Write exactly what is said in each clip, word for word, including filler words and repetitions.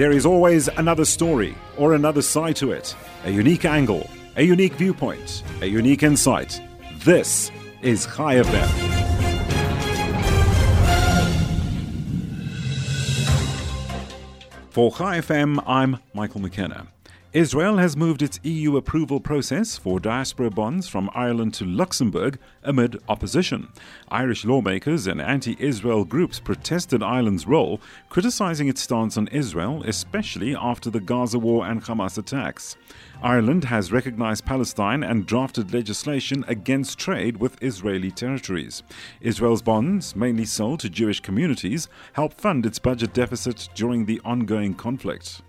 There is always another story or another side to it, a unique angle, a unique viewpoint, a unique insight. This is Chai F M. For Chai F M, I'm Michael McKenna. Israel has moved its E U approval process for diaspora bonds from Ireland to Luxembourg amid opposition. Irish lawmakers and anti-Israel groups protested Ireland's role, criticizing its stance on Israel, especially after the Gaza war and Hamas attacks. Ireland has recognized Palestine and drafted legislation against trade with Israeli territories. Israel's bonds, mainly sold to Jewish communities, help fund its budget deficit during the ongoing conflict.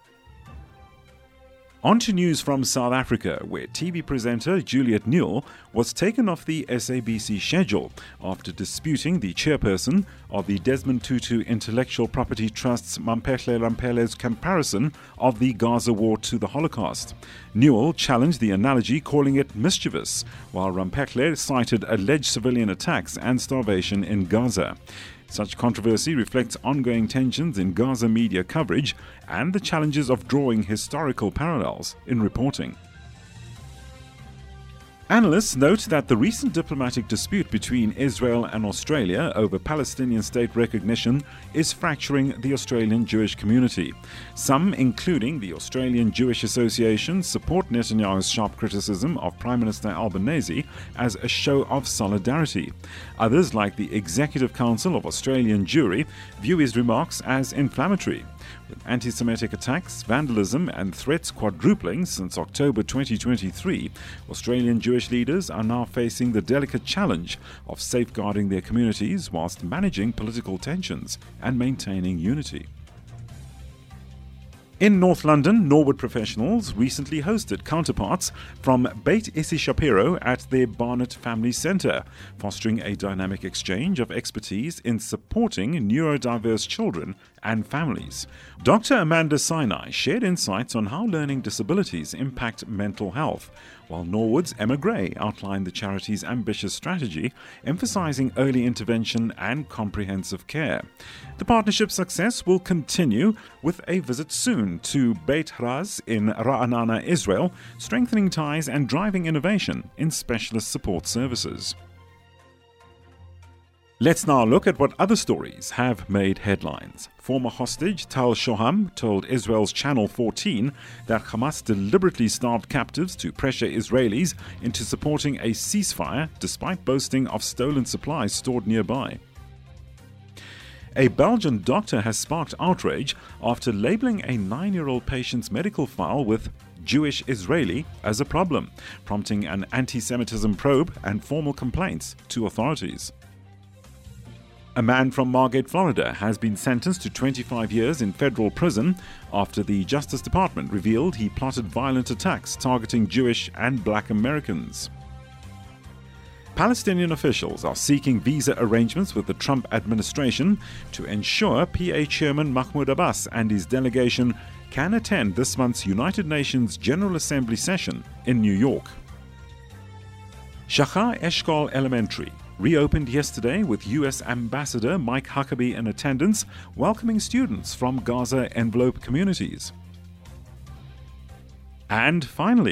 On to news from South Africa, where T V presenter Juliet Newell was taken off the S A B C schedule after disputing the chairperson of the Desmond Tutu Intellectual Property Trust's Mampehle Rampele's comparison of the Gaza war to the Holocaust. Newell challenged the analogy, calling it mischievous, while Rampehle cited alleged civilian attacks and starvation in Gaza. Such controversy reflects ongoing tensions in Gaza media coverage and the challenges of drawing historical parallels in reporting. Analysts note that the recent diplomatic dispute between Israel and Australia over Palestinian state recognition is fracturing the Australian Jewish community. Some, including the Australian Jewish Association, support Netanyahu's sharp criticism of Prime Minister Albanese as a show of solidarity. Others, like the Executive Council of Australian Jewry, view his remarks as inflammatory. With anti-Semitic attacks, vandalism and threats quadrupling since October twenty twenty-three, Australian Jewish leaders are now facing the delicate challenge of safeguarding their communities whilst managing political tensions and maintaining unity. In North London, Norwood professionals recently hosted counterparts from Beit Issi Shapiro at their Barnett Family Centre, fostering a dynamic exchange of expertise in supporting neurodiverse children and families. Doctor Amanda Sinai shared insights on how learning disabilities impact mental health, while Norwood's Emma Gray outlined the charity's ambitious strategy, emphasizing early intervention and comprehensive care. The partnership's success will continue with a visit soon to Beit Raz in Ra'anana, Israel, strengthening ties and driving innovation in specialist support services. Let's now look at what other stories have made headlines. Former hostage Tal Shoham told Israel's Channel fourteen that Hamas deliberately starved captives to pressure Israelis into supporting a ceasefire despite boasting of stolen supplies stored nearby. A Belgian doctor has sparked outrage after labeling a nine-year-old patient's medical file with Jewish Israeli as a problem, prompting an anti-Semitism probe and formal complaints to authorities. A man from Margate, Florida, has been sentenced to twenty-five years in federal prison after the Justice Department revealed he plotted violent attacks targeting Jewish and Black Americans. Palestinian officials are seeking visa arrangements with the Trump administration to ensure P A Chairman Mahmoud Abbas and his delegation can attend this month's United Nations General Assembly session in New York. Shachar Eshkol Elementary reopened yesterday with U S Ambassador Mike Huckabee in attendance, welcoming students from Gaza envelope communities. And finally,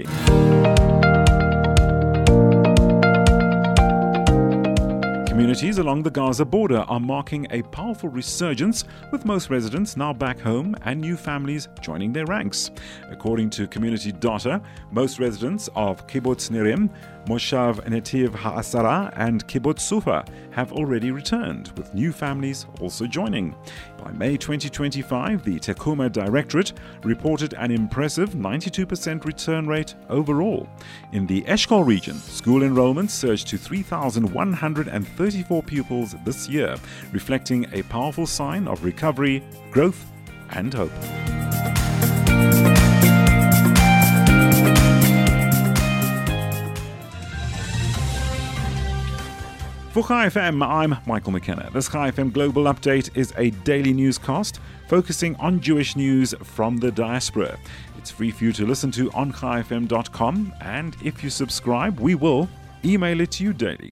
communities along the Gaza border are marking a powerful resurgence, with most residents now back home and new families joining their ranks. According to community data, most residents of Kibbutz Nirim, Moshav Netiv Ha'asara and Kibbutz Sufa have already returned, with new families also joining. By May twenty twenty-five, the Tekuma Directorate reported an impressive ninety-two percent return rate overall. In the Eshkol region, school enrollments surged to three thousand one hundred thirty-four pupils this year, reflecting a powerful sign of recovery, growth, and hope. For Chai F M, I'm Michael McKenna. This Chai F M Global Update is a daily newscast focusing on Jewish news from the diaspora. It's free for you to listen to on chai f m dot com, and if you subscribe, we will email it to you daily.